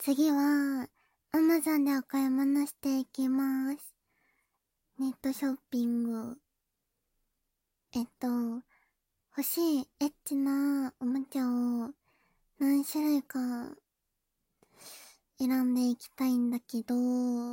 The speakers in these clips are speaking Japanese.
次は、Amazon でお買い物していきます。ネットショッピング。欲しいエッチなおもちゃを何種類か選んでいきたいんだけど、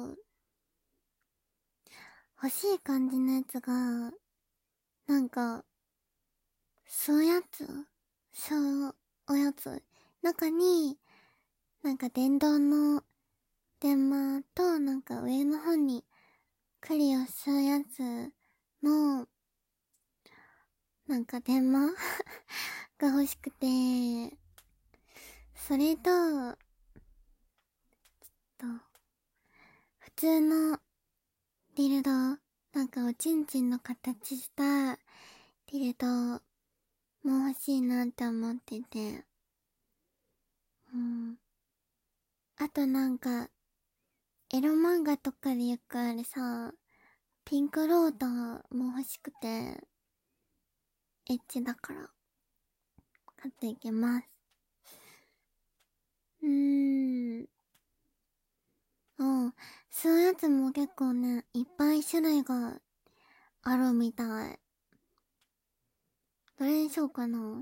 欲しい感じのやつが、なんか、そうやつそうおやつ中に、なんか電動の電話となんか上の方にクリアするやつのなんか電話が欲しくて、それと、普通のディルド、なんかおちんちんの形したディルドも欲しいなって思ってて、あとなんか、エロ漫画とかでよくあるさ、ピンクローターも欲しくて、エッチだから、買っていきます。そういうやつも結構ね、いっぱい種類があるみたい。どれにしようかな。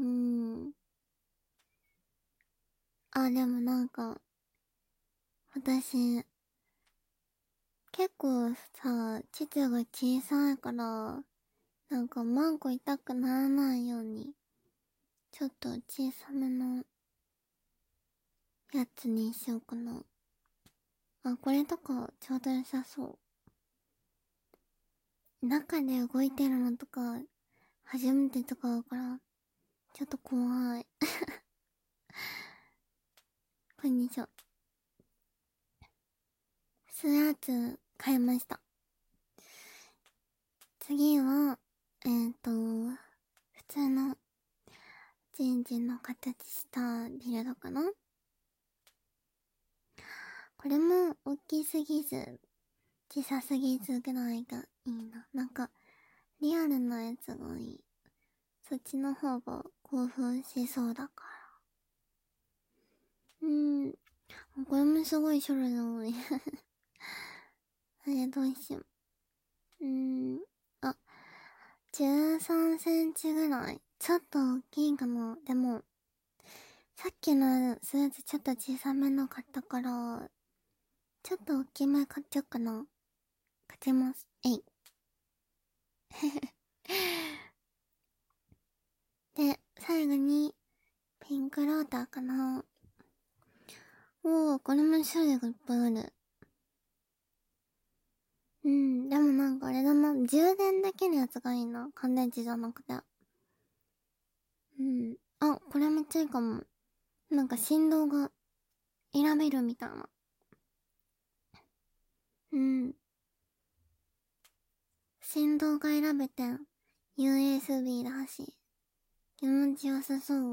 でもなんか、私、結構さ、膣が小さいから、なんかマンコ痛くならないように、ちょっと小さめのやつにしようかな。これとかちょうど良さそう。中で動いてるのとか、初めてとかだから、ちょっと怖い。こんにちは。スーツ買いました。次は、普通のチンチンの形したディルドかな。これも大きすぎず、小さすぎずぐらいがいいな。なんか、リアルなやつがいい。そっちの方が興奮しそうだから。これもすごい種類なのに。どうしよう。13センチぐらい。ちょっと大きいかな。でも、さっきのスーツちょっと小さめの買ったから、ちょっと大きめ買っちゃおうかな。買っちゃいます。えい。で、最後に、ピンクローターかな。これも種類がいっぱいある。でもなんかあれだな。充電できるやつがいいな。乾電池じゃなくて。これめっちゃいいかも。なんか振動が選べるみたいな。振動が選べて USB だし。気持ちよさそう。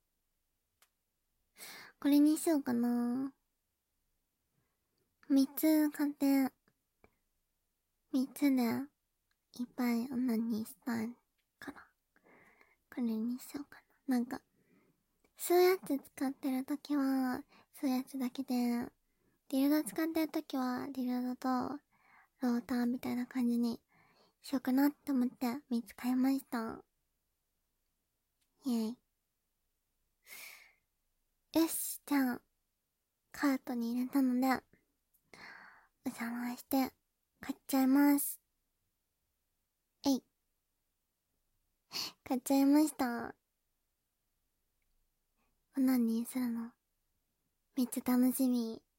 これにしようかな。3つ買って、3つでいっぱい女にしたいから。これにしようかな。なんか、吸うやつ使ってるときは、吸うやつだけで、ディルド使ってるときは、ディルドとローターみたいな感じにしようかなって思って3つ買いました。イェイ。よし、じゃあ、カートに入れたので、お邪魔して買っちゃいます。買っちゃいました。何にするのめっちゃ楽しみ。